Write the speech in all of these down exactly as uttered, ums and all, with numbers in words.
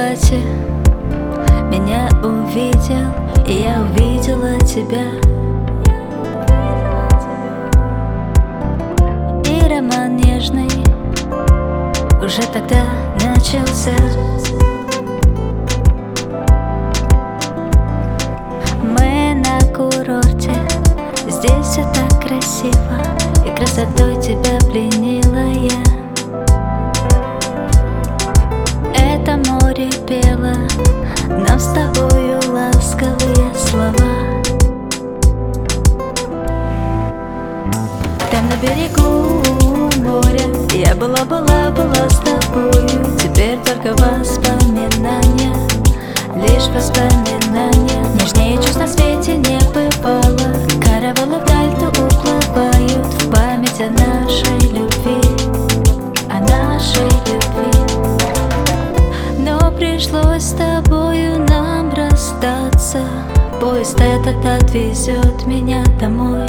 закате меня увидел, и я увидела тебя. И роман нежный уже тогда начался. Мы на курорте, здесь все так красиво, и красотой тебя пленила я. Это море пело нам с тобою ласковые слова. Там на берегу моря я была, была, была с тобою. Теперь только воспоминания, лишь воспоминания. Нежнее чувств на свете не бывало. Каравеллы вдаль то уплывают в память о нашей любви, о нашей любви. Но пришлось с тобою нам расстаться. Поезд этот отвезет меня домой.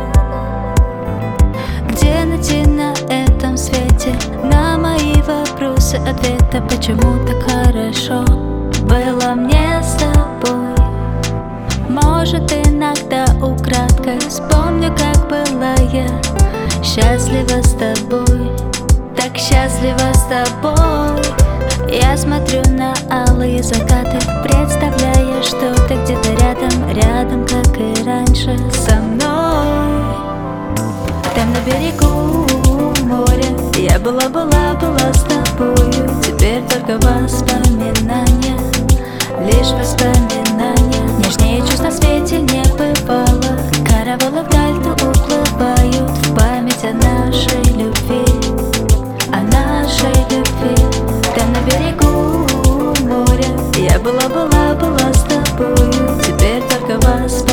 Где найти на этом свете на мои вопросы ответа? Почему так хорошо было мне с тобой? Может, иногда украдкой вспомню, как была я счастлива с тобой, так счастлива с тобой. Я смотрю на алые закаты, представляя, что ты где-то рядом, рядом, как и раньше со мной. Там на берегу моря я была, была, была с тобою. Теперь только воспоминания, лишь воспоминания. Нежнее чувств на свете не бывало. Каравеллы вдаль то уплывают в память о нашей любви, о нашей любви. Там на берегу моря я была, была, была с тобою. Теперь только воспоминания,